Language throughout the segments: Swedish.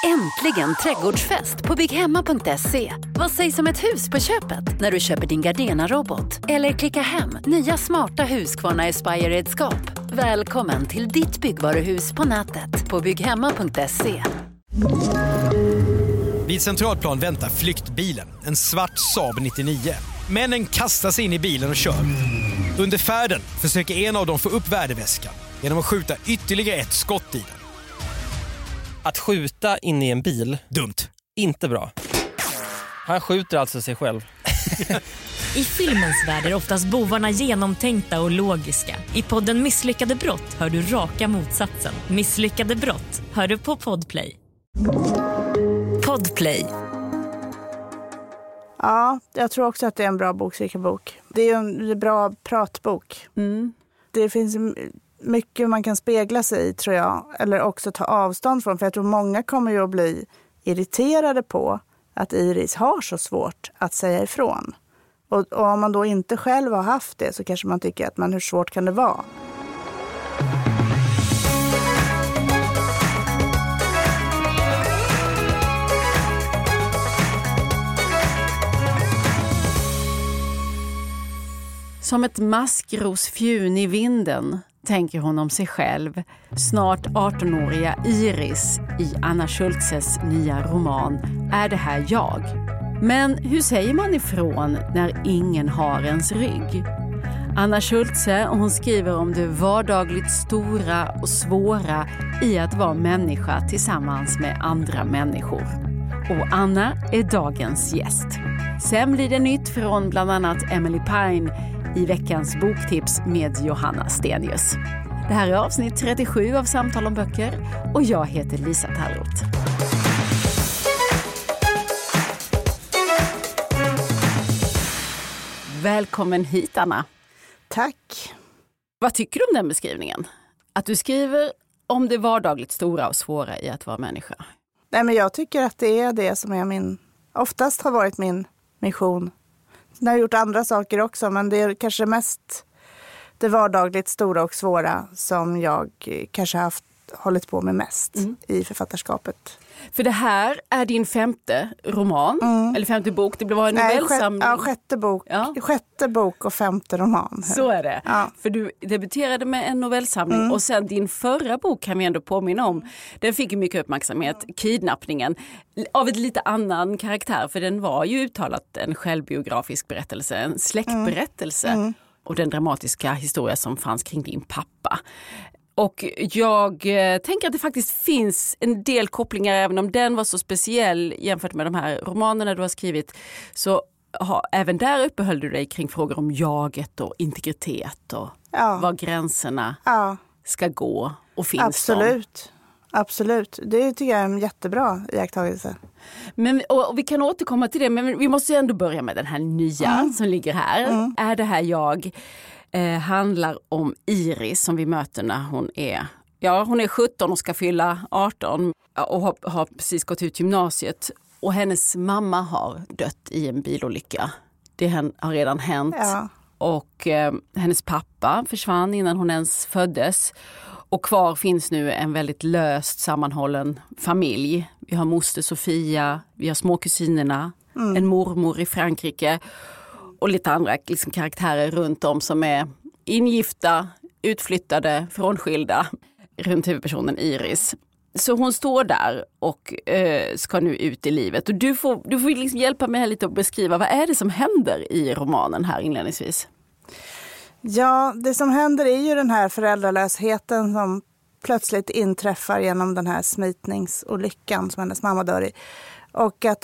Äntligen trädgårdsfest på bygghemma.se. Vad sägs om ett hus på köpet när du köper din Gardena-robot? Eller klicka hem nya smarta Husqvarna Aspire-redskap. Välkommen till ditt byggvaruhus på nätet på bygghemma.se. Vid Centralplan väntar flyktbilen, en svart Saab 99. Männen kastar sig in i bilen och kör. Under färden försöker en av dem få upp värdeväskan genom att skjuta ytterligare ett skott i den. Att skjuta in i en bil, dumt. Inte bra. Han skjuter alltså sig själv. I filmens värld är oftast bovarna genomtänkta och logiska. I podden Misslyckade brott hör du raka motsatsen. Misslyckade brott hör du på Podplay. Podplay. Ja, jag tror också att det är en bra bokcirkelbok. Det är en bra pratbok. Det finns mycket man kan spegla sig i, tror jag. Eller också ta avstånd från. För jag tror många kommer ju att bli irriterade på att Iris har så svårt att säga ifrån. Och om man då inte själv har haft det så kanske man tycker att hur svårt kan det vara? Som ett maskrosfjun i vinden, tänker hon om sig själv. Snart 18-åriga Iris i Anna Schultzes nya roman Är det här jag? Men hur säger man ifrån när ingen har ens rygg? Anna Schultze, hon skriver om det vardagligt stora och svåra i att vara människa tillsammans med andra människor. Och Anna är dagens gäst. Sen blir det nytt från bland annat Emily Pine i veckans boktips med Johanna Stenius. Det här är avsnitt 37 av Samtal om böcker och jag heter Lisa Tallroth. Välkommen hit, Anna. Tack. Vad tycker du om den beskrivningen? Att du skriver om det vardagligt stora och svåra i att vara människa. Nej, men jag tycker att det är det som är oftast har varit min mission. Jag har gjort andra saker också, men det är kanske mest det vardagligt stora och svåra som jag kanske har hållit på med mest i författarskapet. För det här är din femte roman, eller femte bok. Det var en novellsamling. Sjätte bok och femte roman. Så är det. Ja. För du debuterade med en novellsamling och sen din förra bok kan vi ändå påminna om. Den fick ju mycket uppmärksamhet, Kidnappningen, av ett lite annan karaktär. För den var ju uttalat en självbiografisk berättelse, en släktberättelse. Och den dramatiska historia som fanns kring din pappa. Och jag tänker att det faktiskt finns en del kopplingar, även om den var så speciell jämfört med de här romanerna du har skrivit. Så även där uppehöll du dig kring frågor om jaget och integritet och var gränserna ska gå och finns Absolut. Absolut. Det tycker jag är en jättebra iakttagelse. Men, och vi kan återkomma till det, men vi måste ändå börja med den här nya som ligger här. Är det här jag? Handlar om Iris som vi möter när hon är 17 och ska fylla 18 och har precis gått ut gymnasiet. Och hennes mamma har dött i en bilolycka. Det har redan hänt. Ja. Och hennes pappa försvann innan hon ens föddes. Och kvar finns nu en väldigt löst sammanhållen familj. Vi har moster Sofia, vi har småkusinerna, en mormor i Frankrike och lite andra karaktärer runt om som är ingifta, utflyttade, frånskilda runt huvudpersonen Iris. Så hon står där och ska nu ut i livet. Och du får hjälpa mig här lite att beskriva vad är det som händer i romanen här inledningsvis? Ja, det som händer är ju den här föräldralösheten som plötsligt inträffar genom den här smitningsolyckan som hennes mamma dör i. Och att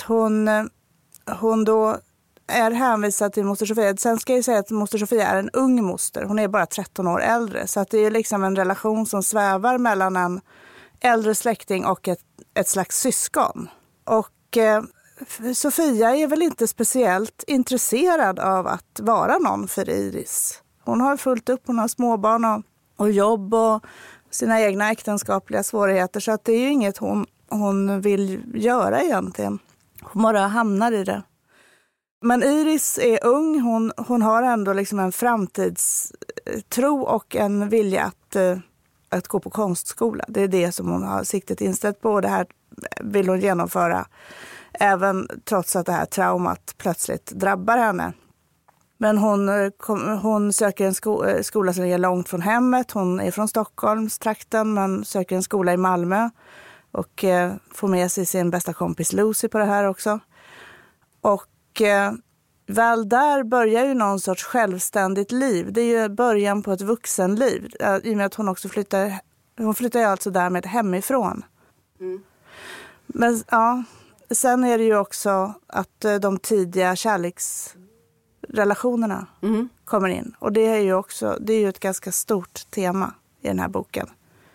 hon då är hänvisad till moster Sofia. Sen ska jag säga att moster Sofia är en ung moster. Hon är bara 13 år äldre. Så att det är liksom en relation som svävar mellan en äldre släkting och ett slags syskon. Och Sofia är väl inte speciellt intresserad av att vara någon för Iris. Hon har fullt upp, hon har småbarn och jobb och sina egna äktenskapliga svårigheter. Så att det är ju inget hon vill göra egentligen. Hon bara hamnar i det. Men Iris är ung, hon har ändå liksom en framtidstro och en vilja att gå på konstskola. Det är det som hon har siktet inställt på. Det här vill hon genomföra. Även trots att det här traumat plötsligt drabbar henne. Men hon söker en skola som är långt från hemmet. Hon är från Stockholmstrakten men söker en skola i Malmö. Och får med sig sin bästa kompis Lucy på det här också. Och väl där börjar ju någon sorts självständigt liv. Det är ju början på ett vuxenliv. I och med att hon också flyttar ju alltså därmed hemifrån. Mm. Men ja, sen är det ju också att de tidiga kärleksrelationerna kommer in. Och det är ju ett ganska stort tema i den här boken.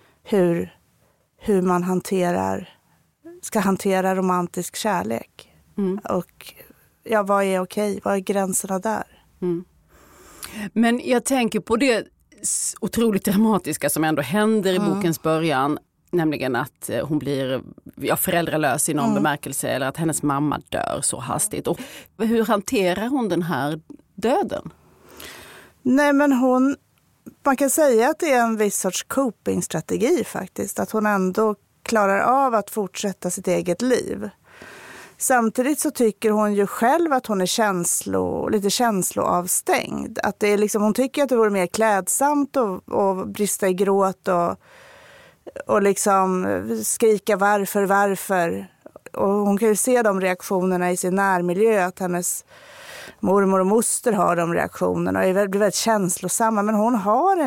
Hur man ska hantera romantisk kärlek. Mm. Och ja, vad är okej? Vad är gränserna där? Mm. Men jag tänker på det otroligt dramatiska som ändå händer i bokens början. Nämligen att hon blir föräldralös i någon bemärkelse eller att hennes mamma dör så hastigt. Och hur hanterar hon den här döden? Nej, men man kan säga att det är en viss sorts copingstrategi faktiskt. Att hon ändå klarar av att fortsätta sitt eget liv. Samtidigt så tycker hon ju själv att hon är lite känsloavstängd. Att det är liksom, hon tycker att det vore mer klädsamt och brista i gråt och liksom skrika varför. Och hon kan ju se de reaktionerna i sin närmiljö, att hennes mormor och moster har de reaktionerna och blir väldigt känslosamma. Men hon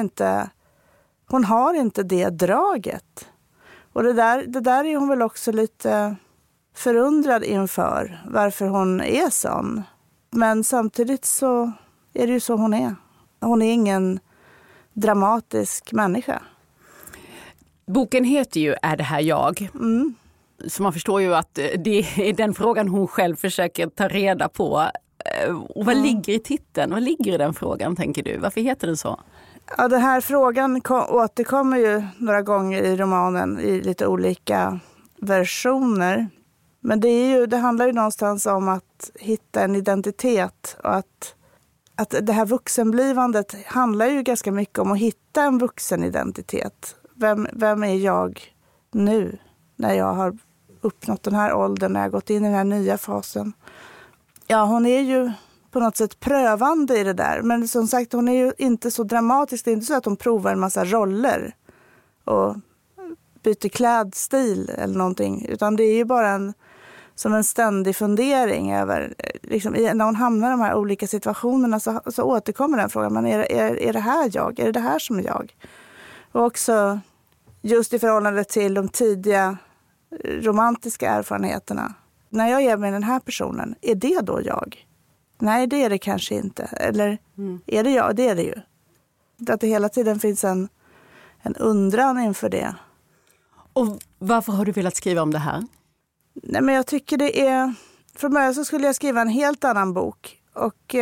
har inte det draget. Och det där är hon väl också lite förundrad inför, varför hon är sån. Men samtidigt så är det ju så hon är. Hon är ingen dramatisk människa. Boken heter ju Är det här jag? Mm. Så man förstår ju att det är den frågan hon själv försöker ta reda på. Och vad ligger i titeln? Vad ligger i den frågan, tänker du? Varför heter den så? Ja, den här frågan återkommer ju några gånger i romanen i lite olika versioner. Men det handlar ju någonstans om att hitta en identitet och att det här vuxenblivandet handlar ju ganska mycket om att hitta en vuxenidentitet. Vem är jag nu när jag har uppnått den här åldern, när jag har gått in i den här nya fasen? Ja, hon är ju på något sätt prövande i det där. Men som sagt, hon är ju inte så dramatisk. Det är inte så att hon provar en massa roller och byter klädstil eller någonting. Utan det är ju bara som en ständig fundering över, liksom, när hon hamnar i de här olika situationerna så återkommer den frågan. Men är det här jag? Är det här som är jag? Och också just i förhållande till de tidiga romantiska erfarenheterna. När jag är med den här personen, är det då jag? Nej, det är det kanske inte. Eller är det jag? Det är det ju. Att det hela tiden finns en undran inför det. Och varför har du velat skriva om det här? Nej, men jag tycker det är... Från början så skulle jag skriva en helt annan bok. Och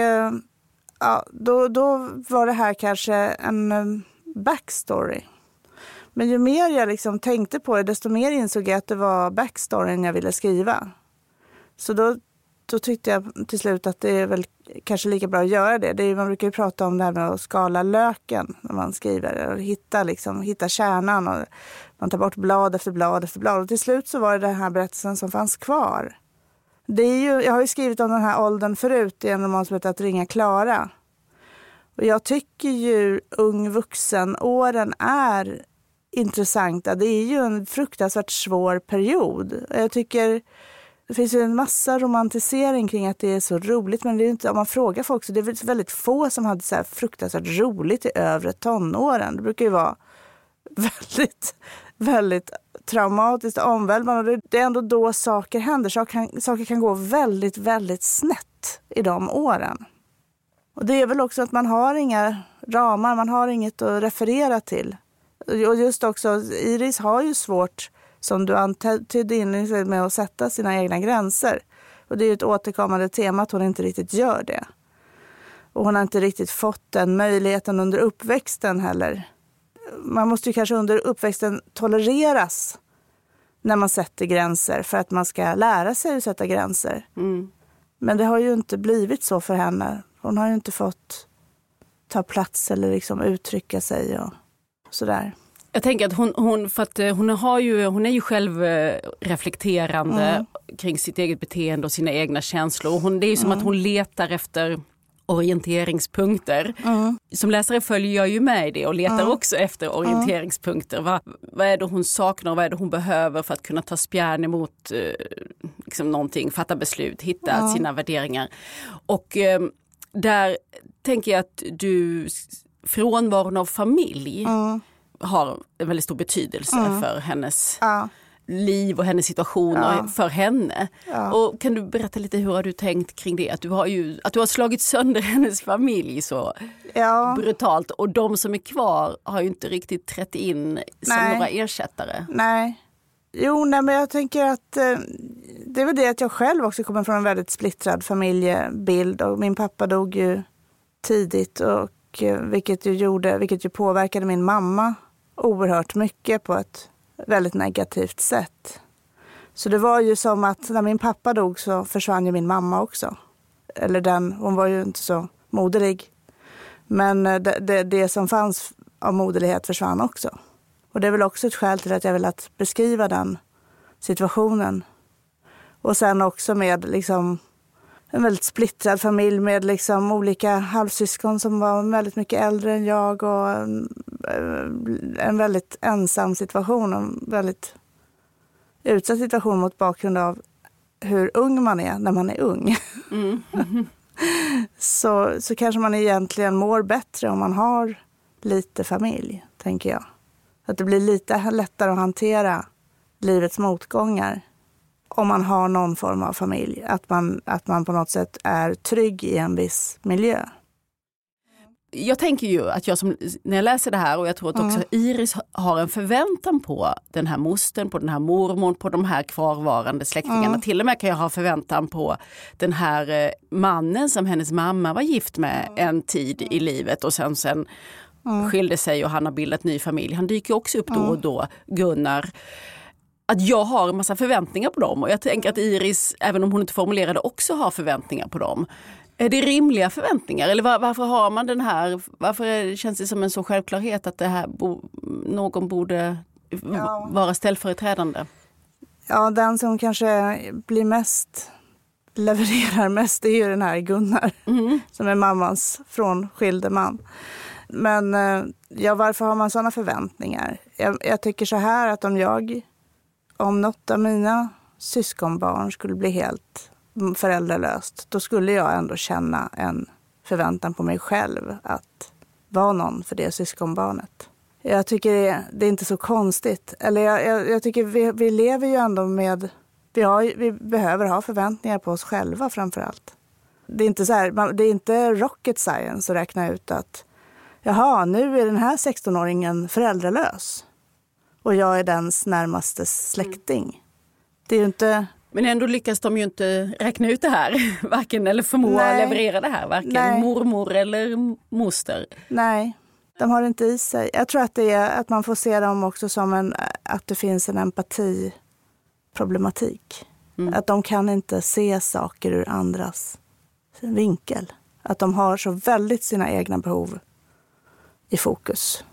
då var det här kanske en backstory. Men ju mer jag liksom tänkte på det, desto mer insåg jag att det var backstoryn jag ville skriva. Så då tyckte jag till slut att det är väl kanske lika bra att göra det. Man brukar ju prata om det här med att skala löken när man skriver. Och hitta kärnan. Och man tar bort blad efter blad efter blad. Och till slut så var det den här berättelsen som fanns kvar. Jag har ju skrivit om den här åldern förut i en roman som heter Att ringa Klara. Och jag tycker ju ung vuxenåren är intressanta. Det är ju en fruktansvärt svår period. Jag tycker det finns ju en massa romantisering kring att det är så roligt, men det är inte, om man frågar folk så det är väldigt få som hade så här fruktansvärt roligt i övre tonåren. Det brukar ju vara väldigt, väldigt traumatiskt och omvälvande. Det är ändå då saker händer. Saker kan gå väldigt, väldigt snett i de åren. Och det är väl också att man har inga ramar, man har inget att referera till. Och just också, Iris har ju svårt, som du antydde inledningsvis, med att sätta sina egna gränser. Och det är ju ett återkommande tema att hon inte riktigt gör det. Och hon har inte riktigt fått den möjligheten under uppväxten heller. Man måste ju kanske under uppväxten tolereras när man sätter gränser för att man ska lära sig att sätta gränser. Mm. Men det har ju inte blivit så för henne. Hon har ju inte fått ta plats eller liksom uttrycka sig och sådär. Jag tänker att hon är ju själv reflekterande kring sitt eget beteende och sina egna känslor. Det är ju som att hon letar efter orienteringspunkter. Som läsare följer jag ju med i det och letar också efter orienteringspunkter. Vad är det hon saknar och vad är det hon behöver för att kunna ta spjärn emot liksom någonting, fatta beslut, hitta sina värderingar. Och där tänker jag att frånvaron av familj har en väldigt stor betydelse för hennes liv och hennes situation och för henne. Och kan du berätta lite hur har du tänkt kring det? Att du har slagit sönder hennes familj så brutalt. Och de som är kvar har ju inte riktigt trätt in som några ersättare. Nej. Men jag tänker att det är väl det att jag själv också kommer från en väldigt splittrad familjebild. Och min pappa dog ju tidigt och vilket ju påverkade min mamma oerhört mycket på ett väldigt negativt sätt. Så det var ju som att när min pappa dog så försvann ju min mamma också. Hon var ju inte så moderlig. Men det som fanns av moderlighet försvann också. Och det är väl också ett skäl till att jag vill att beskriva den situationen. Och sen också med liksom en väldigt splittrad familj med liksom olika halvsyskon som var väldigt mycket äldre än jag och en väldigt ensam situation, en väldigt utsatt situation mot bakgrund av hur ung man är när man är ung. Så kanske man egentligen mår bättre om man har lite familj, tänker jag. Att det blir lite lättare att hantera livets motgångar om man har någon form av familj. Att man på något sätt är trygg i en viss miljö. Jag tänker ju att när jag läser det här och jag tror att också Iris har en förväntan på den här mostern, på den här mormor, på de här kvarvarande släktingarna. Till och med kan jag ha förväntan på den här mannen som hennes mamma var gift med en tid i livet och sen skilde sig och han har bildat ny familj. Han dyker också upp då och då, Gunnar. Att jag har en massa förväntningar på dem och jag tänker att Iris, även om hon inte formulerade, också har förväntningar på dem. Är det rimliga förväntningar? Eller varför har man den här, varför känns det som en så självklarhet att det här någon borde vara ställföreträdande? Ja, den som kanske levererar mest är ju den här Gunnar som är mammans frånskilde man. Men varför har man sådana förväntningar? Jag tycker så här att om något av mina syskonbarn skulle bli helt föräldralöst, då skulle jag ändå känna en förväntan på mig själv att vara någon för det syskonbarnet. Jag tycker det är inte så konstigt. Eller jag tycker vi lever ju ändå med, vi behöver ha förväntningar på oss själva framför allt. Det är inte så här, det är inte rocket science att räkna ut att jaha, nu är den här 16-åringen föräldralös och jag är dens närmaste släkting. Det är ju inte... Men ändå lyckas de ju inte räkna ut det här, varken eller förmå leverera det här, varken mormor eller moster. Nej, de har det inte i sig. Jag tror att det är att man får se dem också som att det finns en empatiproblematik. Att de kan inte se saker ur andras vinkel. Att de har så väldigt sina egna behov i fokus.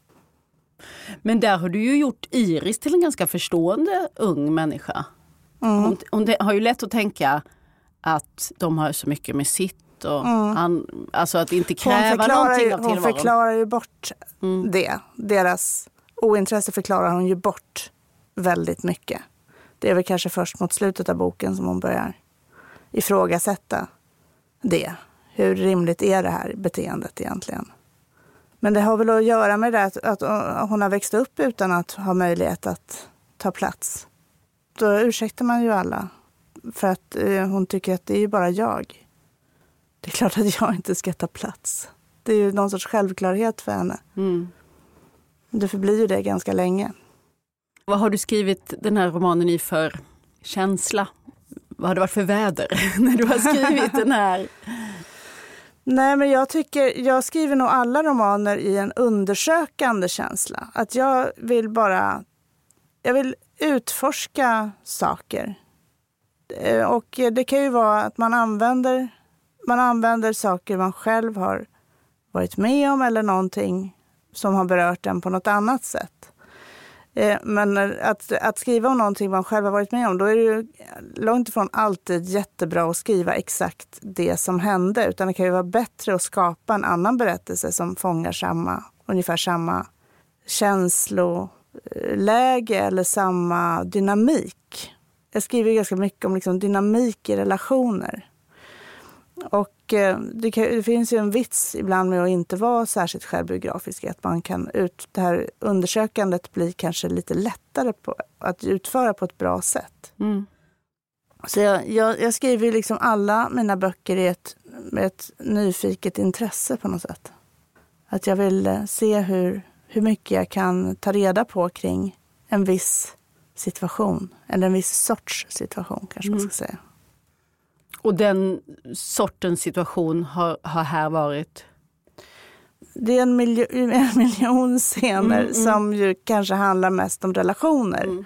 Men där har du ju gjort Iris till en ganska förstående ung människa. Hon har ju lätt att tänka att de har så mycket med sitt och alltså att inte kräva någonting av tillvaron. Hon förklarar ju bort det. Deras ointresse förklarar hon ju bort väldigt mycket. Det är väl kanske först mot slutet av boken som hon börjar ifrågasätta det. Hur rimligt är det här beteendet egentligen? Men det har väl att göra med det att hon har växt upp utan att ha möjlighet att ta plats. Då ursäktar man ju alla. För att hon tycker att det är ju bara jag. Det är klart att jag inte ska ta plats. Det är ju någon sorts självklarhet för henne. Det förblir ju det ganska länge. Vad har du skrivit den här romanen i för känsla? Vad har det varit för väder när du har skrivit den här? Nej, men jag skriver nog alla romaner i en undersökande känsla. Att jag vill utforska saker. Och det kan ju vara att man använder saker man själv har varit med om eller någonting som har berört en på något annat sätt. Men att skriva om någonting man själv har varit med om, då är det ju långt ifrån alltid jättebra att skriva exakt det som hände. Utan det kan ju vara bättre att skapa en annan berättelse som fångar ungefär samma känsloläge eller samma dynamik. Jag skriver ganska mycket om liksom dynamik i relationer. Och det finns ju en vits ibland med att inte vara särskilt självbiografisk. Att man kan det här undersökandet blir kanske lite lättare att utföra på ett bra sätt. Mm. Så jag skriver liksom alla mina böcker med ett nyfiket intresse på något sätt. Att jag vill se hur mycket jag kan ta reda på kring en viss situation. Eller en viss sorts situation kanske man ska säga. Och den sortens situation har här varit? Det är en miljon scener som ju kanske handlar mest om relationer.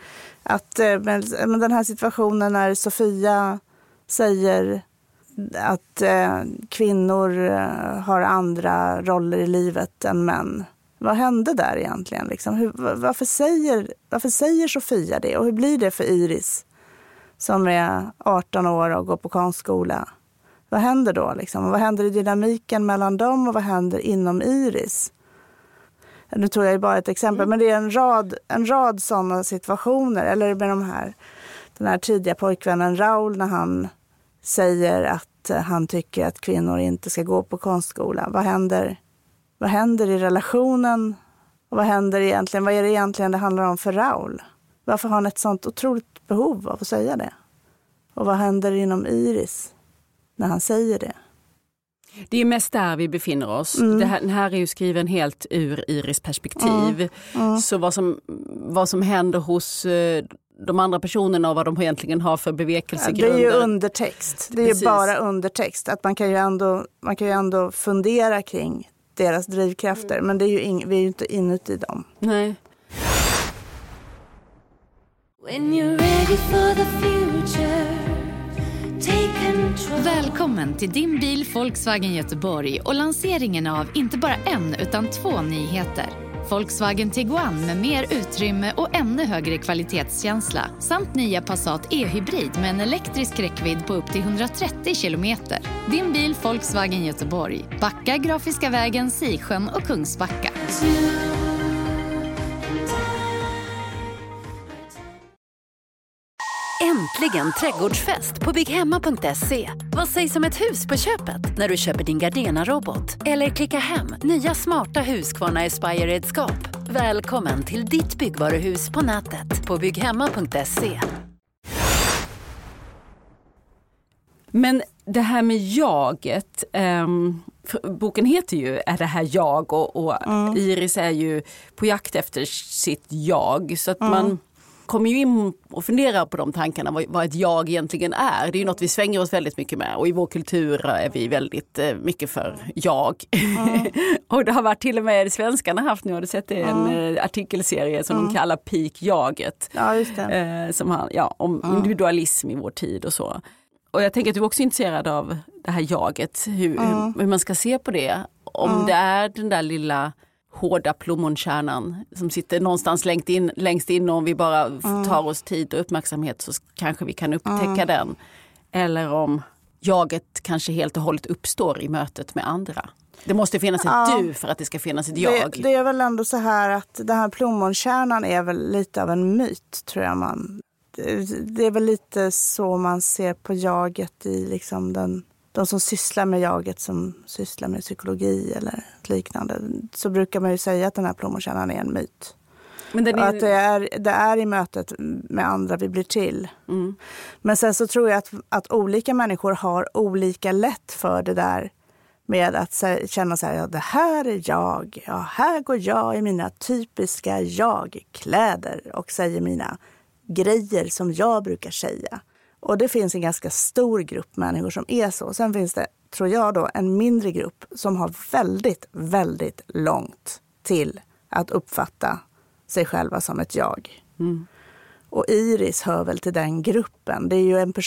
Men den här situationen när Sofia säger att kvinnor har andra roller i livet än män. Vad hände där egentligen? Liksom? Varför säger Sofia det? Och hur blir det för Iris som är 18 år och går på konstskola? Vad händer då? Liksom? Vad händer i dynamiken mellan dem och vad händer inom Iris? Nu tog jag ju bara ett exempel, men det är en rad sådana situationer. Eller med den här tidiga pojkvännen Raul när han säger att han tycker att kvinnor inte ska gå på konstskola. Vad händer i relationen? Och vad är det egentligen det handlar om för Raul? Varför har han ett sånt otroligt behov av att säga det? Och vad händer inom Iris när han säger det? Det är mest där vi befinner oss. Den här är ju skriven helt ur Iris perspektiv. Så vad som händer hos de andra personerna och vad de egentligen har för bevekelsegrunder. Det är ju undertext. Det är ju bara undertext. Att man kan ju ändå fundera kring deras drivkrafter. Men det är ju vi är ju inte inuti dem. Nej. When you're ready for the future, take control. Välkommen till din bil Volkswagen Göteborg och lanseringen av inte bara en utan 2 nyheter. Volkswagen Tiguan med mer utrymme och ännu högre kvalitetskänsla samt nya Passat e-hybrid med en elektrisk räckvidd på upp till 130 kilometer. Din bil Volkswagen Göteborg. Backa, Grafiska vägen, Sisjön och Kungsbacka. Äntligen trädgårdsfest på bygghemma.se. Vad sägs om ett hus på köpet när du köper din Gardena-robot? Eller klicka hem nya smarta Husqvarna Aspire-redskap. Välkommen till ditt byggvaruhus på nätet på bygghemma.se. Men det här med jaget, boken heter ju Är det här jag? Och Iris är ju på jakt efter sitt jag. Så att man kommer ju in och funderar på de tankarna, vad ett jag egentligen är. Det är ju något vi svänger oss väldigt mycket med. Och i vår kultur är vi väldigt mycket för jag. Och det har varit till och med svenskarna haft nu, har du sett en artikelserie som de kallar Peak-jaget. Ja, just det. Om individualism i vår tid och så. Och jag tänker att du är också intresserad av det här jaget. Hur man ska se på det. Om det är den där lilla hårda plommonkärnan som sitter någonstans längst in och om vi bara tar oss tid och uppmärksamhet så kanske vi kan upptäcka den. Eller om jaget kanske helt och hållet uppstår i mötet med andra. Det måste finnas ett du för att det ska finnas ett jag. Det är väl ändå så här att den här plommonkärnan är väl lite av en myt, tror jag det är väl lite så man ser på jaget i liksom de som sysslar med jaget, som sysslar med psykologi eller liknande, så brukar man ju säga att den här plommonkärnan är en myt. Men att det är i mötet med andra vi blir till. Men sen så tror jag att olika människor har olika lätt för det där med att känna så här, ja, det här är jag. Ja, här går jag i mina typiska jag-kläder och säger mina grejer som jag brukar säga. Och det finns en ganska stor grupp människor som är så. Sen finns det, tror jag då, en mindre grupp som har väldigt, väldigt långt till att uppfatta sig själva som ett jag. Och Iris hör väl till den gruppen. Det är ju en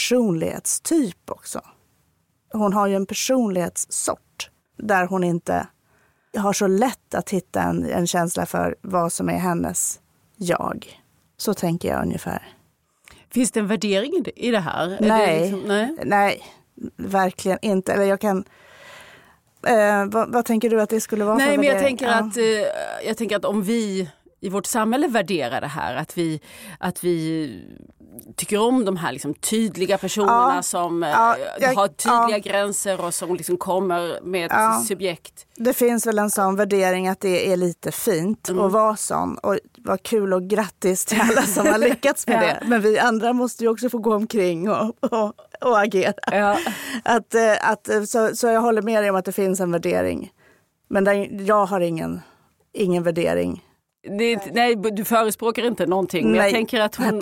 personlighetstyp också. Hon har ju en personlighetssort där hon inte har så lätt att hitta en känsla för vad som är hennes jag. Så tänker jag ungefär. Finns det en värdering i det här? Nej, verkligen inte. Eller jag kan... vad tänker du att det skulle vara för värdering? Nej, men jag tänker att om vi i vårt samhälle värderar det här, att vi tycker om de här liksom tydliga personerna som har tydliga gränser och som liksom kommer med ett subjekt. Det finns väl en sån värdering att det är lite fint att vara sån, och vad kul och grattis till alla som har lyckats med det. Men vi andra måste ju också få gå omkring och agera. Ja. Så jag håller med dig om att det finns en värdering. Men jag har ingen värdering. Nej, du förespråkar inte någonting. Men jag tänker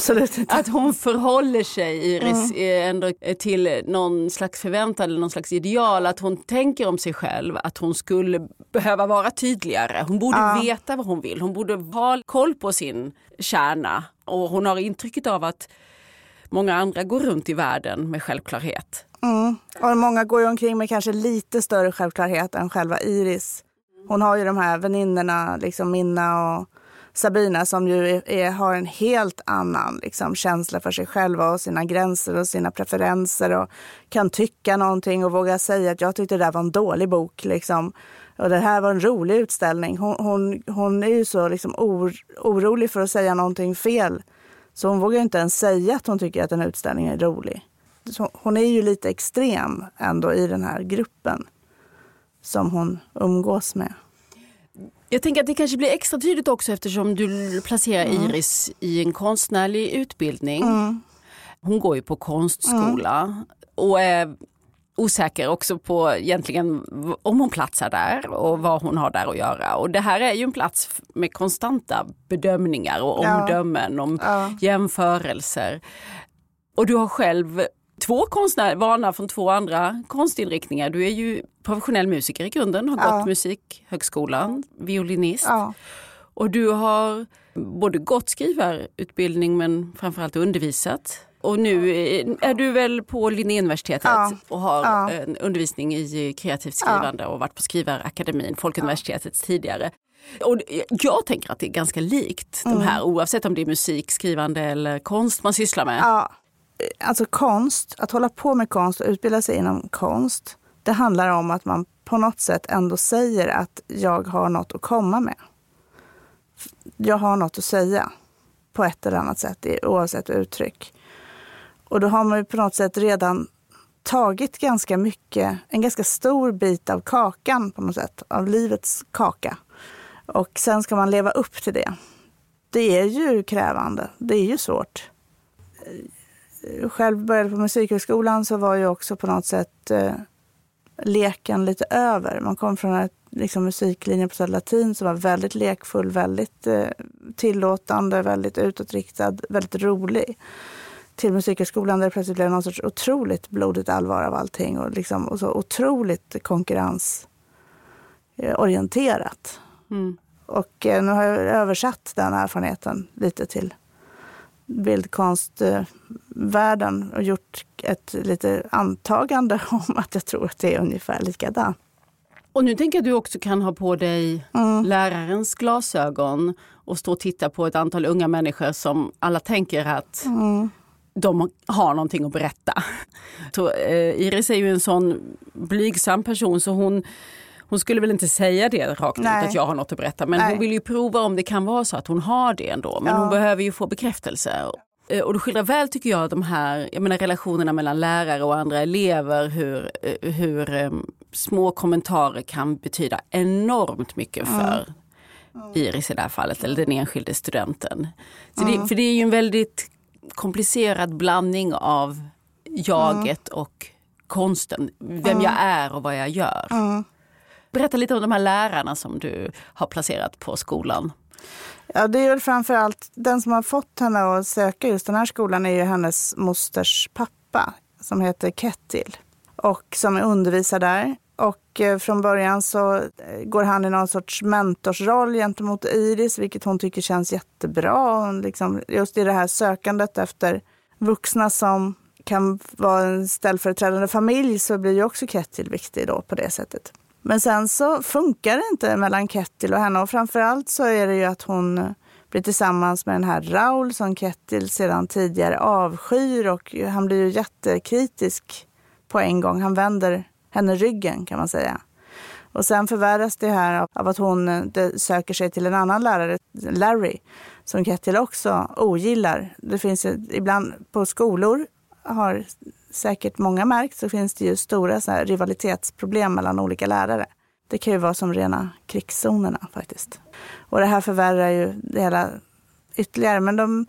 att hon förhåller sig, Iris, ändå till någon slags förväntan eller någon slags ideal. Att hon tänker om sig själv att hon skulle behöva vara tydligare. Hon borde veta vad hon vill. Hon borde ha koll på sin kärna. Och hon har intrycket av att många andra går runt i världen med självklarhet. Och många går ju omkring med kanske lite större självklarhet än själva Iris. Hon har ju de här väninnorna, liksom Minna och Sabina, som ju har en helt annan liksom, känsla för sig själva och sina gränser och sina preferenser, och kan tycka någonting och våga säga att jag tyckte det där var en dålig bok. Liksom. Och det här var en rolig utställning. Hon är ju så liksom, orolig för att säga någonting fel. Så hon vågar inte ens säga att hon tycker att en utställning är rolig. Så hon är ju lite extrem ändå i den här gruppen som hon umgås med. Jag tänker att det kanske blir extra tydligt också eftersom du placerar Iris i en konstnärlig utbildning. Hon går ju på konstskola och är osäker också på egentligen om hon platsar där och vad hon har där att göra. Och det här är ju en plats med konstanta bedömningar och omdömen, om jämförelser. Och du har själv 2 vana från 2 andra konstinriktningar. Du är ju professionell musiker i grunden, har gått musikhögskolan, violinist. Och du har både gått skrivarutbildning men framförallt undervisat. Och nu är du väl på Linnéuniversitetet och har en undervisning i kreativt skrivande och varit på Skrivarakademin, Folkuniversitetets tidigare. Och jag tänker att det är ganska likt de här, oavsett om det är musik, skrivande eller konst man sysslar med. Ja. Alltså konst, att hålla på med konst och utbilda sig inom konst, det handlar om att man på något sätt ändå säger att jag har något att komma med. Jag har något att säga på ett eller annat sätt, oavsett uttryck. Och då har man ju på något sätt redan tagit ganska mycket, en ganska stor bit av kakan på något sätt, av livets kaka. Och sen ska man leva upp till det. Det är ju krävande, det är ju svårt. Själv började på musikhögskolan så var ju också på något sätt leken lite över. Man kom från en liksom, musiklinje på Södra Latin som var väldigt lekfull, väldigt tillåtande, väldigt utåtriktad, väldigt rolig. Till musikhögskolan där det plötsligt blev någon sorts otroligt blodigt allvar av allting och, liksom, och så otroligt konkurrensorienterat. Och nu har jag översatt den erfarenheten lite till bildkonstvärlden och gjort ett lite antagande om att jag tror att det är ungefär likadant. Och nu tänker jag att du också kan ha på dig lärarens glasögon och stå och titta på ett antal unga människor som alla tänker att de har någonting att berätta. Så, Iris är ju en sån blygsam person så hon skulle väl inte säga det rakt ut att jag har något att berätta. Men hon vill ju prova om det kan vara så att hon har det ändå. Men hon behöver ju få bekräftelse. Och du skildrar väl tycker jag de här relationerna mellan lärare och andra elever. Hur små kommentarer kan betyda enormt mycket för Iris i det här fallet. Eller den enskilde studenten. Så för det är ju en väldigt komplicerad blandning av jaget och konsten. Vem jag är och vad jag gör. Berätta lite om de här lärarna som du har placerat på skolan. Ja, det är väl framförallt den som har fått henne att söka just den här skolan är ju hennes mosters pappa som heter Kettil och som undervisar där. Och från början så går han i någon sorts mentorsroll gentemot Iris, vilket hon tycker känns jättebra. Hon liksom, just i det här sökandet efter vuxna som kan vara en ställföreträdande familj så blir ju också Kettil viktig då på det sättet. Men sen så funkar det inte mellan Kettil och henne. Och framförallt så är det ju att hon blir tillsammans med den här Raoul som Kettil sedan tidigare avskyr. Och han blir ju jättekritisk på en gång. Han vänder henne ryggen kan man säga. Och sen förvärras det här av att hon söker sig till en annan lärare, Larry, som Kettil också ogillar. Det finns ju ibland på skolor, har säkert många märkt, så finns det ju stora så här rivalitetsproblem mellan olika lärare. Det kan ju vara som rena krigszonerna faktiskt. Och det här förvärrar ju det hela ytterligare. Men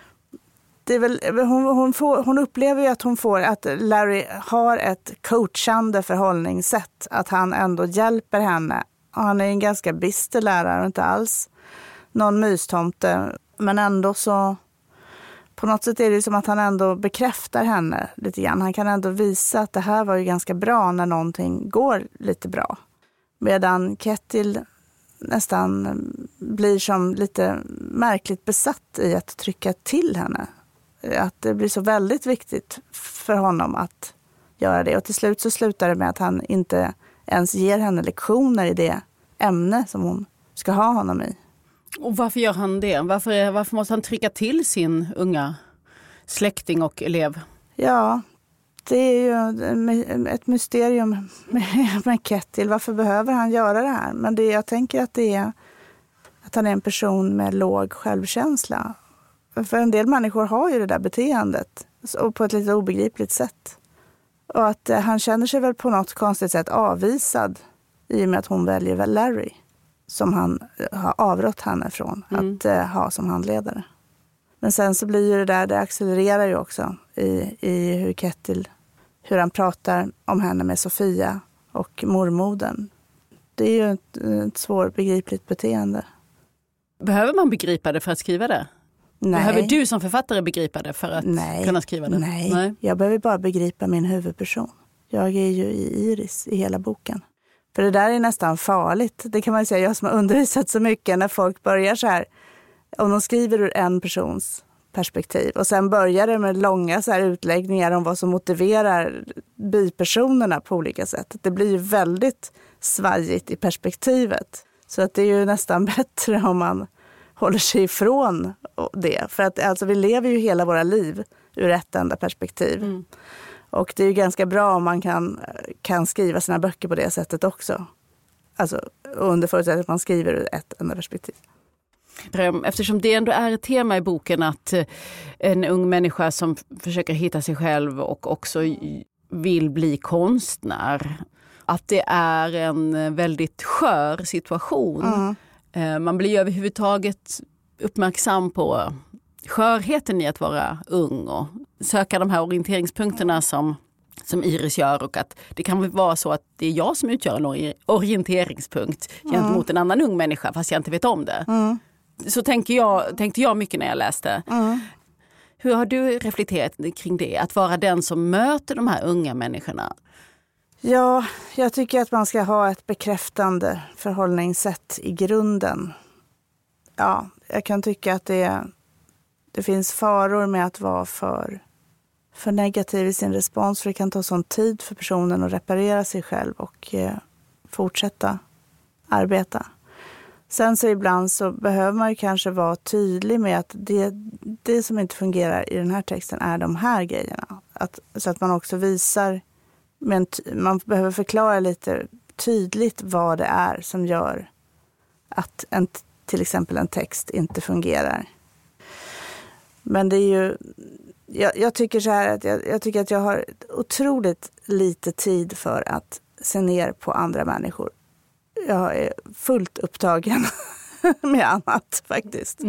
hon upplever ju att Larry har ett coachande förhållningssätt. Att han ändå hjälper henne. Och han är en ganska bister lärare och inte alls någon mystomte. Men ändå så på något sätt är det som att han ändå bekräftar henne lite grann. Han kan ändå visa att det här var ju ganska bra när någonting går lite bra. Medan Kettil nästan blir som lite märkligt besatt i att trycka till henne. Att det blir så väldigt viktigt för honom att göra det. Och till slut så slutar det med att han inte ens ger henne lektioner i det ämne som hon ska ha honom i. Och varför gör han det? Varför måste han trycka till sin unga släkting och elev? Ja, det är ju ett mysterium med Kettil. Varför behöver han göra det här? Men jag tänker att det är att han är en person med låg självkänsla. För en del människor har ju det där beteendet och på ett lite obegripligt sätt. Och att han känner sig väl på något konstigt sätt avvisad i och med att hon väljer väl Larry som han har avrått henne från att ha som handledare. Men sen så blir ju det accelererar ju också i hur han pratar om henne med Sofia och mormodern. Det är ju ett svårbegripligt beteende. Behöver man begripa det för att skriva det? Nej. Behöver du som författare begripa det för att kunna skriva det? Nej, jag behöver bara begripa min huvudperson. Jag är ju i Iris i hela boken. För det där är nästan farligt. Det kan man säga, jag som har undervisat så mycket när folk börjar så här. Om de skriver ur en persons perspektiv och sen börjar det med långa så här utläggningar om vad som motiverar bipersonerna på olika sätt. Det blir ju väldigt svajigt i perspektivet. Så att det är ju nästan bättre om man håller sig ifrån det. För att alltså, vi lever ju hela våra liv ur ett enda perspektiv. Och det är ju ganska bra om man kan skriva sina böcker på det sättet också. Alltså under förutsättning att man skriver ur ett enda perspektiv. Eftersom det ändå är ett tema i boken att en ung människa som försöker hitta sig själv och också vill bli konstnär, att det är en väldigt skör situation. Man blir överhuvudtaget uppmärksam på skörheten i att vara ung och söka de här orienteringspunkterna som Iris gör, och att det kan väl vara så att det är jag som utgör en orienteringspunkt gentemot en annan ung människa fast jag inte vet om det. Så tänkte jag mycket när jag läste. Hur har du reflekterat kring det? Att vara den som möter de här unga människorna? Ja, jag tycker att man ska ha ett bekräftande förhållningssätt i grunden. Ja, jag kan tycka att det finns faror med att vara för negativ i sin respons. För det kan ta sån tid för personen att reparera sig själv och fortsätta arbeta. Sen så ibland så behöver man ju kanske vara tydlig med att det som inte fungerar i den här texten är de här grejerna. Så att man också visar, men man behöver förklara lite tydligt vad det är som gör att till exempel en text inte fungerar. Men det är ju, jag tycker så här att jag tycker att jag har otroligt lite tid för att se ner på andra människor. Jag är fullt upptagen med annat faktiskt.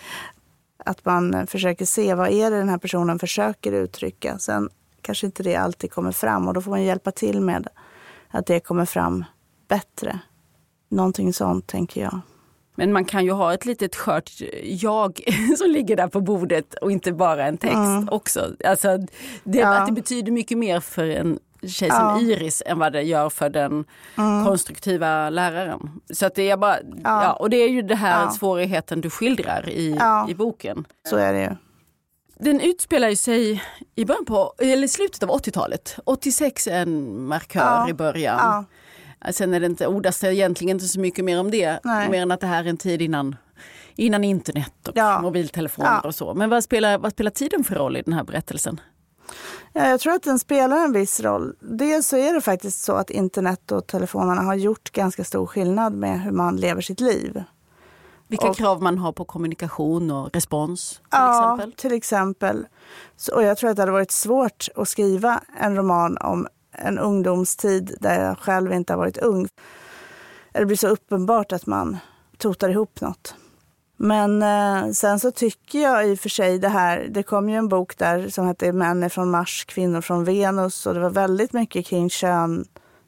Att man försöker se vad är det den här personen försöker uttrycka. Sen kanske inte det alltid kommer fram, och då får man hjälpa till med att det kommer fram bättre. Någonting sånt tänker jag. Men man kan ju ha ett litet skört jag som ligger där på bordet och inte bara en text också. Alltså, att det betyder mycket mer för en tjej som Iris än vad det gör för den konstruktiva läraren. Så att det är bara, och det är ju det här svårigheten du skildrar i boken. Så är det ju. Den utspelar ju sig i slutet av 80-talet. 86 är en markör i början. Sen är det inte, ordas det egentligen inte så mycket mer om det. Nej. Mer än att det här är en tid innan internet och mobiltelefoner och så. Men vad spelar tiden för roll i den här berättelsen? Ja, jag tror att den spelar en viss roll. Dels så är det faktiskt så att internet och telefonerna har gjort ganska stor skillnad med hur man lever sitt liv. Vilka krav man har på kommunikation och respons till exempel. Och jag tror att det hade varit svårt att skriva en roman om en ungdomstid där jag själv inte har varit ung. Det blir så uppenbart att man totar ihop något. Men sen så tycker jag i och för sig det kom ju en bok där som heter Män är från Mars, kvinnor från Venus, och det var väldigt mycket kring kön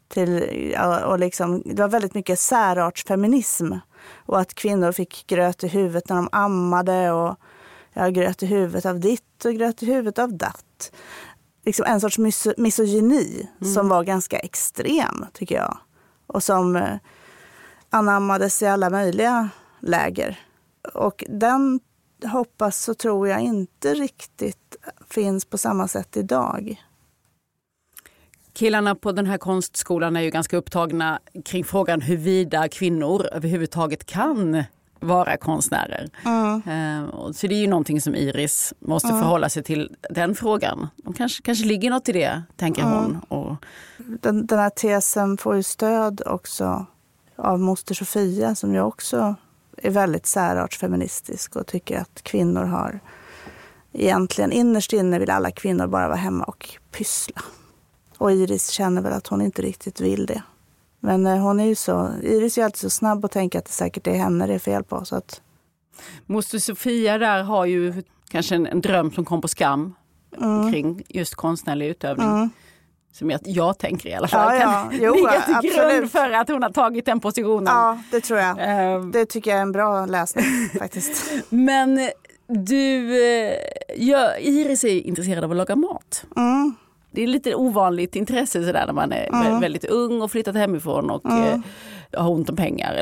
och liksom, det var väldigt mycket särartsfeminism och att kvinnor fick gröt i huvudet när de ammade och gröt i huvudet av ditt och gröt i huvudet av datt. Liksom en sorts misogyni som var ganska extrem, tycker jag, och som anammades i alla möjliga läger. Och den hoppas och tror jag inte riktigt finns på samma sätt idag. Killarna på den här konstskolan är ju ganska upptagna kring frågan huruvida kvinnor överhuvudtaget kan vara konstnärer. Så det är ju någonting som Iris måste förhålla sig till, den frågan. De kanske ligger något i det, tänker hon. Och den här tesen får ju stöd också av moster Sofia, som ju också är väldigt särartsfeministisk och tycker att kvinnor har egentligen innerst inne vill alla kvinnor bara vara hemma och pyssla. Och Iris känner väl att hon inte riktigt vill det. Men Iris är alltid så snabb att tänka att det säkert är henne det är fel på. Så att moster Sofia där har ju kanske en dröm som kom på skam kring just konstnärlig utövning. Som jag tänker i alla fall kan ligga till grund för att hon har tagit den positionen. Ja, det tror jag. Det tycker jag är en bra läsning faktiskt. Men Iris är intresserad av att laga mat. Det är lite ovanligt intresse sådär när man är väldigt ung och flyttat hemifrån och har ont om pengar.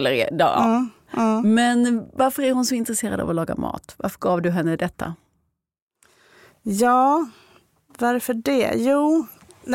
Men varför är hon så intresserad av att laga mat? Varför gav du henne detta? Ja, varför det? Jo,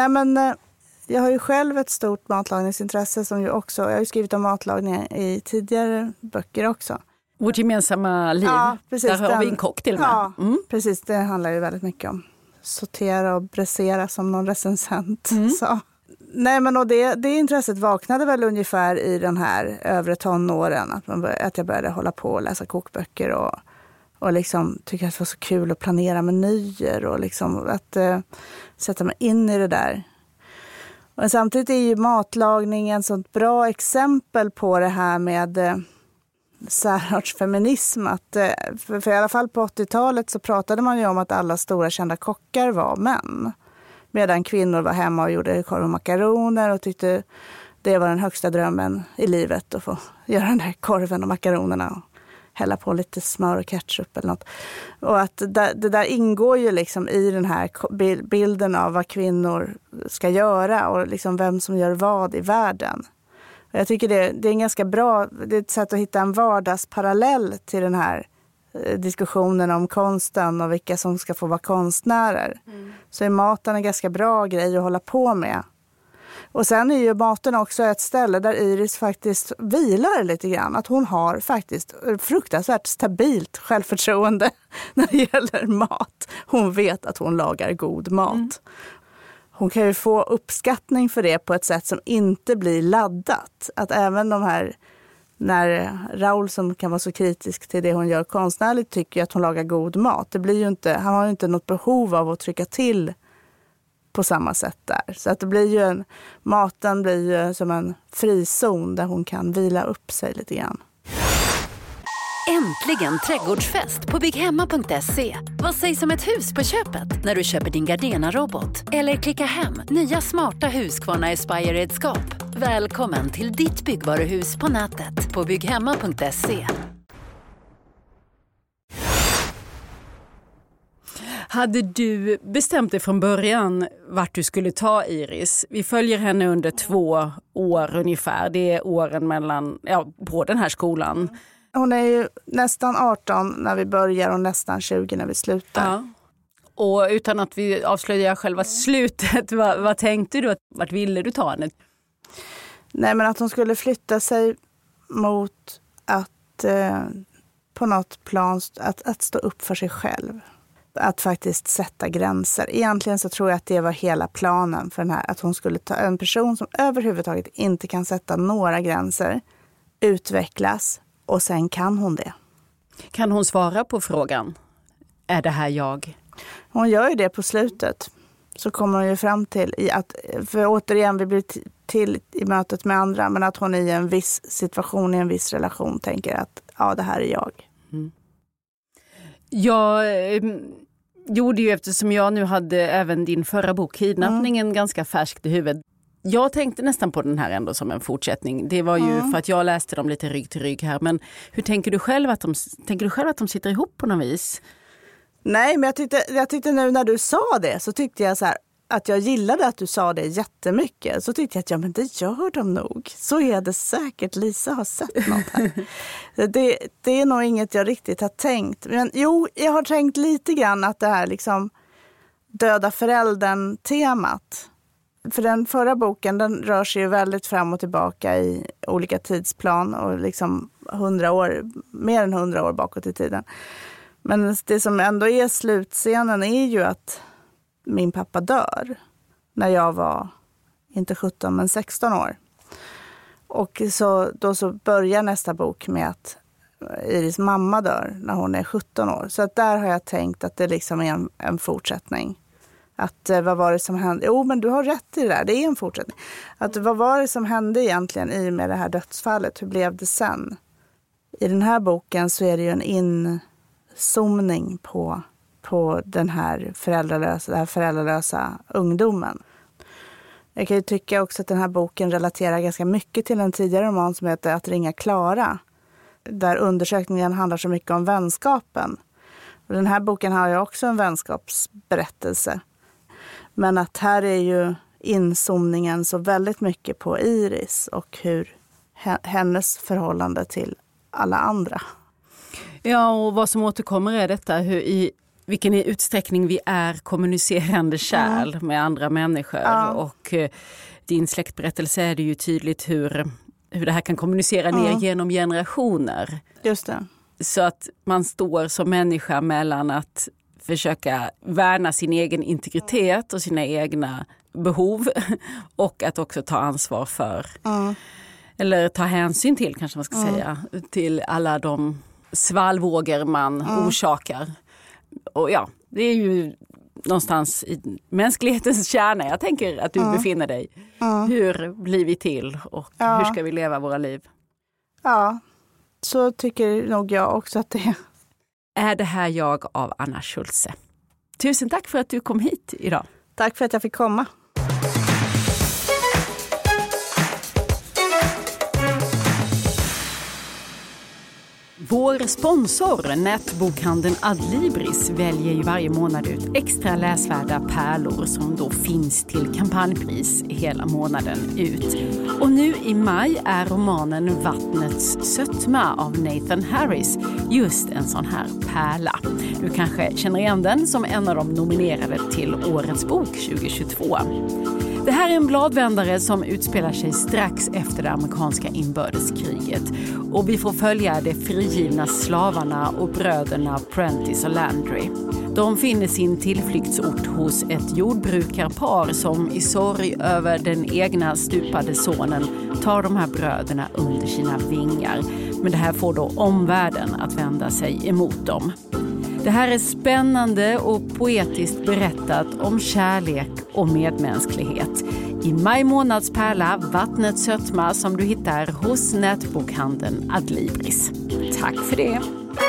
jag har ju själv ett stort matlagningsintresse som ju också, jag har ju skrivit om matlagning i tidigare böcker också. Vårt gemensamma liv, precis, där har vi en kock till och med. Ja, precis, det handlar ju väldigt mycket om sortera och bräsera som någon recensent sa. Nej, men och det intresset vaknade väl ungefär i den här övre tonåren, att jag började hålla på och läsa kokböcker och liksom tycker att det var så kul att planera menyer och liksom att sätta mig in i det där. Och samtidigt är ju matlagning ett sånt bra exempel på det här med särartsfeminism. För i alla fall på 80-talet så pratade man ju om att alla stora kända kockar var män. Medan kvinnor var hemma och gjorde korv och makaroner och tyckte det var den högsta drömmen i livet att få göra den där korven och makaronerna och hälla på lite smör och ketchup eller något. Och att det där ingår ju liksom i den här bilden av vad kvinnor ska göra och liksom vem som gör vad i världen. Och jag tycker det är en ganska bra, det är ett sätt att hitta en vardagsparallell till den här diskussionen om konsten och vilka som ska få vara konstnärer. Så är maten en ganska bra grej att hålla på med. Och sen är ju maten också ett ställe där Iris faktiskt vilar lite grann. Att hon har faktiskt fruktansvärt stabilt självförtroende när det gäller mat. Hon vet att hon lagar god mat. Hon kan ju få uppskattning för det på ett sätt som inte blir laddat. Att även de här, när Raoul som kan vara så kritisk till det hon gör konstnärligt tycker att hon lagar god mat. Det blir ju inte, han har ju inte något behov av att trycka till på samma sätt där. Så att det blir ju maten blir ju som en frizon där hon kan vila upp sig lite grann. Äntligen trädgårdsfest på bygghemma.se. Vad sägs om ett hus på köpet när du köper din Gardena-robot? Eller klicka hem nya smarta Husqvarna Aspire-redskap. Välkommen till ditt byggvaruhus på nätet på bygghemma.se. Hade du bestämt dig från början vart du skulle ta Iris? Vi följer henne under 2 år ungefär. Det är åren mellan, på den här skolan. Hon är ju nästan 18 när vi börjar och nästan 20 när vi slutar. Ja. Och utan att vi avslöjar själva slutet, vad tänkte du? Vart ville du ta henne? Nej, men att hon skulle flytta sig mot att på något plan att stå upp för sig själv. Att faktiskt sätta gränser. Egentligen så tror jag att det var hela planen för den här. Att hon skulle ta en person som överhuvudtaget inte kan sätta några gränser, utvecklas och sen kan hon det. Kan hon svara på frågan? Är det här jag? Hon gör ju det på slutet. Så kommer hon ju fram till att, för återigen vi blir till i mötet med andra, men att hon i en viss situation, i en viss relation tänker att ja, det här är jag. Mm. Jag gjorde ju, eftersom jag nu hade även din förra bok Kidnappningen ganska färskt i huvudet. Jag tänkte nästan på den här ändå som en fortsättning. Det var ju för att jag läste dem lite rygg till rygg här. Men hur tänker du själv att de sitter ihop på något vis? Nej, men jag tyckte nu när du sa det så tyckte jag så här, att jag gillade att du sa det jättemycket. Så tyckte jag att ja, men det gör de nog. Så är det säkert. Lisa har sett något här. Det är nog inget jag riktigt har tänkt. Men jo, jag har tänkt lite grann att det här liksom döda föräldern-temat. För den förra boken, den rör sig ju väldigt fram och tillbaka i olika tidsplan och liksom 100 år, mer än 100 år bakåt i tiden. Men det som ändå är slutscenen är ju att min pappa dör när jag var inte 17 men 16 år. Och då börjar nästa bok med att Iris mamma dör när hon är 17 år. Så att där har jag tänkt att det liksom är en fortsättning. Att vad var det som hände? Jo, men du har rätt i det där. Det är en fortsättning. Att vad var det som hände egentligen i med det här dödsfallet? Hur blev det sen? I den här boken så är det ju en inzoomning på den här föräldralösa ungdomen. Jag kan ju tycka också att den här boken relaterar ganska mycket till en tidigare roman som heter Att ringa Klara. Där undersökningen handlar så mycket om vänskapen. Och den här boken har ju också en vänskapsberättelse. Men att här är ju inzoomningen så väldigt mycket på Iris och hur hennes förhållande till alla andra. Ja, och vad som återkommer är detta, i vilken utsträckning vi är kommunicerande kärl med andra människor. Ja. Och din släktberättelse är det ju tydligt hur det här kan kommunicera ner genom generationer. Just det. Så att man står som människa mellan att försöka värna sin egen integritet och sina egna behov och att också ta ansvar för, eller ta hänsyn till kanske man ska säga, till alla de svallvågor man orsakar. Och ja, det är ju någonstans i mänsklighetens kärna jag tänker att du befinner dig. Hur blir vi till och hur ska vi leva våra liv? Ja, så tycker nog jag också att det är det här jag av Anna Schultze. Tusen tack för att du kom hit idag. Tack för att jag fick komma. Vår sponsor, nätbokhandeln Adlibris, väljer ju varje månad ut extra läsvärda pärlor som då finns till kampanjpris hela månaden ut. Och nu i maj är romanen Vattnets sötma av Nathan Harris just en sån här pärla. Du kanske känner igen den som en av de nominerade till Årets bok 2022. Det här är en bladvändare som utspelar sig strax efter det amerikanska inbördeskriget. Och vi får följa de frigivna slavarna och bröderna Prentice och Landry. De finner sin tillflyktsort hos ett jordbrukarpar som i sorg över den egna stupade sonen tar de här bröderna under sina vingar. Men det här får då omvärlden att vända sig emot dem. Det här är spännande och poetiskt berättat om kärlek och medmänsklighet. I maj månads pärla Vattnets sötma som du hittar hos nätbokhandeln Adlibris. Tack för det!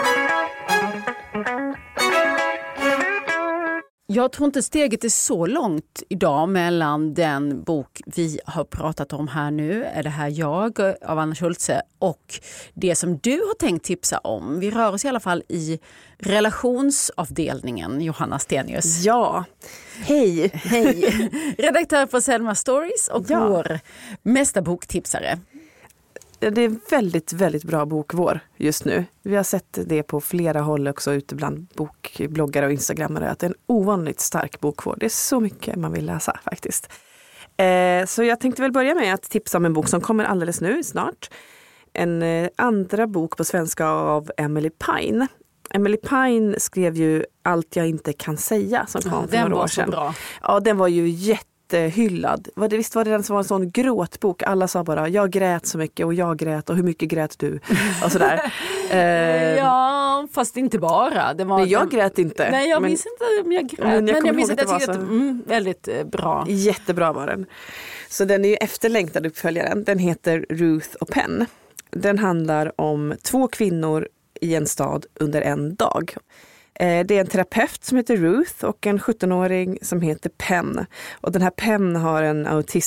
Jag tror inte steget är så långt idag mellan den bok vi har pratat om här nu, Är det här jag av Anna Schultze, och det som du har tänkt tipsa om. Vi rör oss i alla fall i relationsavdelningen, Johanna Stenius. Ja, hej! Hej! Redaktör på Selma Stories och vår mesta boktipsare. Det är väldigt, väldigt bra bokvår just nu. Vi har sett det på flera håll också ute bland bokbloggare och instagrammare att det är en ovanligt stark bokvår. Det är så mycket man vill läsa faktiskt. Så jag tänkte väl börja med att tipsa om en bok som kommer alldeles nu, snart. En andra bok på svenska av Emily Pine. Emily Pine skrev ju Allt jag inte kan säga som kom för några år sedan. Bra. Ja, den var ju jättehyllad. Visst var det den som var en sån gråtbok? Alla sa bara, jag grät så mycket och jag grät och hur mycket grät du? Och sådär. Ja, fast inte bara. Nej, jag grät inte. Nej, jag minns inte om jag grät. Men jag minns att jag tyckte att väldigt bra. Jättebra var den. Så den är ju efterlängtad uppföljaren. Den heter Ruth och Penn. Den handlar om 2 kvinnor i en stad under en dag. Det är en terapeut som heter Ruth och en 17-åring som heter Penn. Och den här Penn har en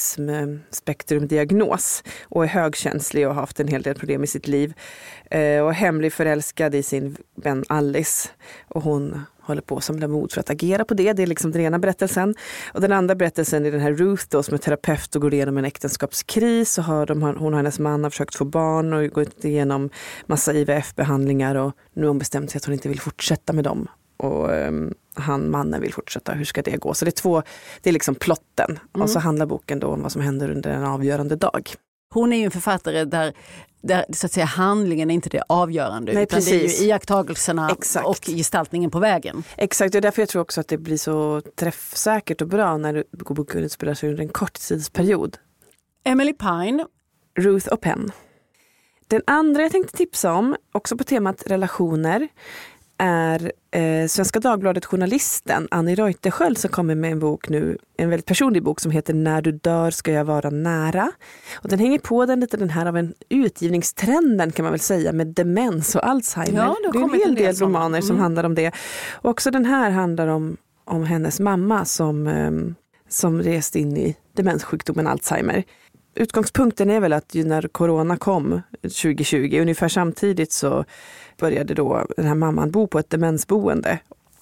autismspektrumdiagnos och är högkänslig och har haft en hel del problem i sitt liv. Och hemlig förälskad i sin vän Alice. Och hon håller på att samla mod för att agera på det. Det är liksom den ena berättelsen. Och den andra berättelsen är den här Ruth då, som är terapeut och går igenom en äktenskapskris. Och hon och hennes man har försökt få barn och gått igenom massa IVF-behandlingar. Och nu har hon bestämt sig att hon inte vill fortsätta med dem. Och mannen vill fortsätta. Hur ska det gå? Så det är liksom plotten. Och så handlar boken då om vad som händer under en avgörande dag. Hon är ju en författare där så att säga handlingen är inte det avgörande. Nej, utan precis. Det är ju iakttagelserna och gestaltningen på vägen. Exakt, och därför jag tror också att det blir så träffsäkert och bra när boken utspelar sig under en kort tidsperiod. Emily Pine. Ruth och Penn. Den andra jag tänkte tipsa om, också på temat relationer, är Svenska Dagbladet journalisten Annie Reuterskiöld som kommer med en bok nu, en väldigt personlig bok som heter När du dör ska jag vara nära. Och den hänger på den här av en utgivningstrenden kan man väl säga med demens och Alzheimer. Ja, det är en hel del romaner som handlar om det. Och också den här handlar om hennes mamma som reste in i demenssjukdomen Alzheimer. Utgångspunkten är väl att när corona kom 2020, ungefär samtidigt så började då den här mamman bo på ett demensboende.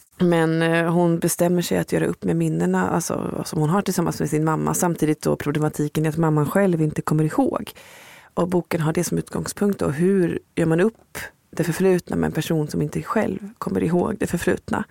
Men hon bestämmer sig att göra upp med minnena alltså, som hon har tillsammans med sin mamma. Samtidigt då problematiken är att mamman själv inte kommer ihåg. Och boken har det som utgångspunkt då. Hur gör man upp det förflutna med en person som inte själv kommer ihåg det förflutna?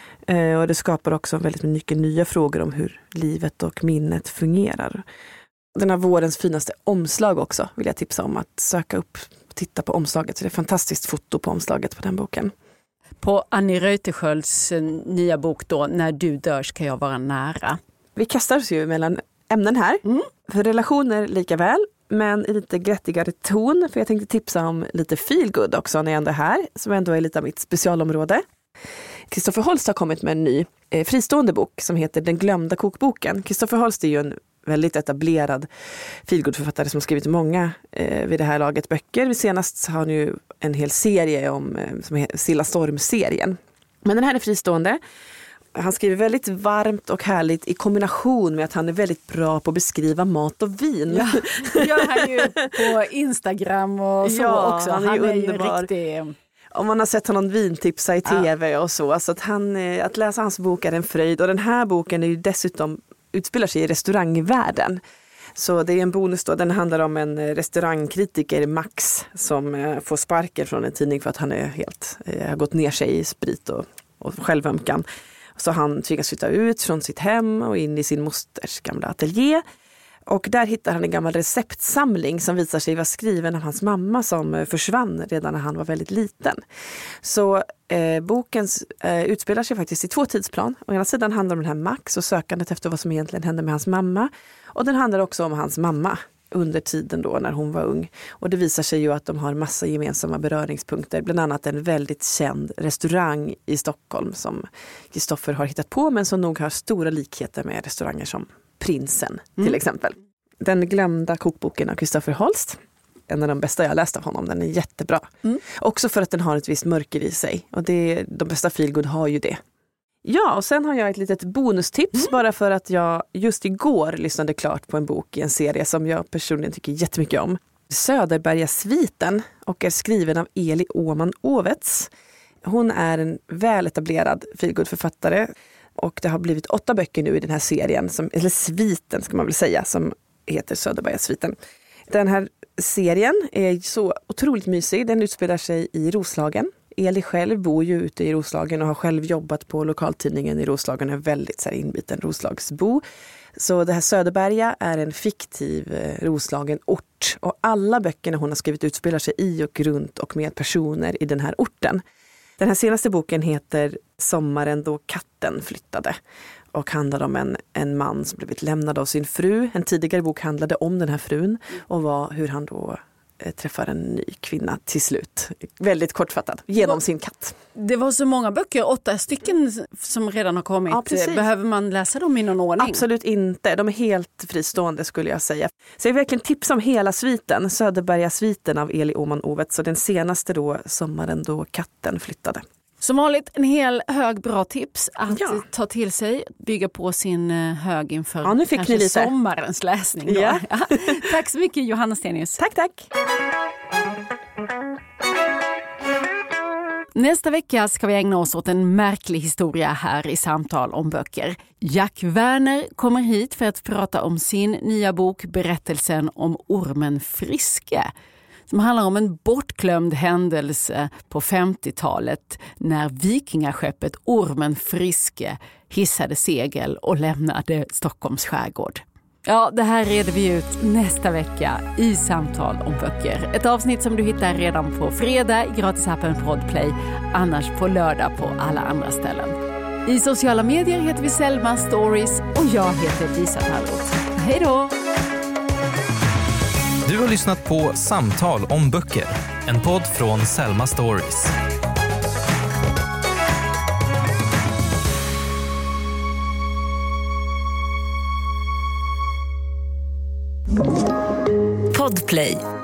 Och det skapar också väldigt mycket nya frågor om hur livet och minnet fungerar. Den har vårens finaste omslag också, vill jag tipsa om att söka upp och titta på omslaget. Så det är ett fantastiskt foto på omslaget på den boken. På Annie Reuterskiölds nya bok då, När du dör ska jag vara nära. Vi kastar oss ju mellan ämnen här. För relationer lika väl, men i lite glättigare ton. För jag tänkte tipsa om lite feelgood också när jag ändå är här, som ändå är lite av mitt specialområde. Kristoffer Holst har kommit med en ny fristående bok som heter Den glömda kokboken. Kristoffer Holst är ju en väldigt etablerad feelgood-författare som skrivit många vid det här laget böcker. Senast har han ju en hel serie som är Stilla storm-serien. Men den här är fristående. Han skriver väldigt varmt och härligt i kombination med att han är väldigt bra på att beskriva mat och vin. Ja, det gör han ju på Instagram och så också. Han är underbar. Riktig... Om man har sett honom vintipsa i tv och så. Alltså att läsa hans bok är en fröjd. Och den här boken är ju dessutom utspelar sig i restaurangvärlden. Så det är en bonus då. Den handlar om en restaurangkritiker, Max, som får sparken från en tidning för att han är har gått ner sig i sprit och självömkan. Så han tvingas flytta ut från sitt hem och in i sin mosters gamla ateljé. Och där hittar han en gammal receptsamling som visar sig vara skriven av hans mamma som försvann redan när han var väldigt liten. Så boken utspelar sig faktiskt i 2 tidsplan. Å ena sidan handlar det om den här Max och sökandet efter vad som egentligen hände med hans mamma. Och den handlar också om hans mamma under tiden då när hon var ung. Och det visar sig ju att de har massa gemensamma beröringspunkter. Bland annat en väldigt känd restaurang i Stockholm som Kristoffer har hittat på men som nog har stora likheter med restauranger som Prinsen till exempel. Den glömda kokboken av Kristoffer Holst. En av de bästa jag har läst av honom. Den är jättebra. Också för att den har ett visst mörker i sig. Och de bästa feelgood har ju det. Ja, och sen har jag ett litet bonustips. Bara för att jag just igår lyssnade klart på en bok i en serie som jag personligen tycker jättemycket om. Söderbergasviten och är skriven av Eli Åman Ovets. Hon är en väletablerad feelgood-författare. Och det har blivit 8 böcker nu i den här serien, eller sviten ska man väl säga, som heter Söderbergasviten. Den här serien är så otroligt mysig. Den utspelar sig i Roslagen. Eli själv bor ju ute i Roslagen och har själv jobbat på lokaltidningen i Roslagen och är väldigt så här inbiten Roslagsbo. Så det här Söderberga är en fiktiv Roslagen ort. Och alla böckerna hon har skrivit utspelar sig i och runt och med personer i den här orten. Den här senaste boken heter Sommaren då katten flyttade. Och handlar om en man som blivit lämnad av sin fru. En tidigare bok handlade om den här frun och hur han då träffar en ny kvinna till slut. Väldigt kortfattat, genom sin katt. Det var så många böcker, 8 stycken som redan har kommit. Ja, behöver man läsa dem i någon ordning? Absolut inte, de är helt fristående skulle jag säga. Så jag vill verkligen tipsa om hela sviten, Söderberga-sviten av Eli Åman-Ovet. Så den senaste då, Sommaren då katten flyttade. Som vanligt en hel hög bra tips att ta till sig, bygga på sin hög inför nu fick ni lite sommarens läsning. Då. Ja. Tack så mycket Johanna Stenius. Tack. Nästa vecka ska vi ägna oss åt en märklig historia här i Samtal om böcker. Jack Werner kommer hit för att prata om sin nya bok Berättelsen om ormen Friske. Som handlar om en bortglömd händelse på 50-talet när vikingaskeppet Ormen Friske hissade segel och lämnade Stockholms skärgård. Ja, det här reder vi ut nästa vecka i Samtal om böcker. Ett avsnitt som du hittar redan på fredag i gratisappen Podplay, annars på lördag på alla andra ställen. I sociala medier heter vi Selma Stories och jag heter Lisa Tallroth. Hej då! Du har lyssnat på Samtal om böcker, en podd från Selma Stories. Podplay.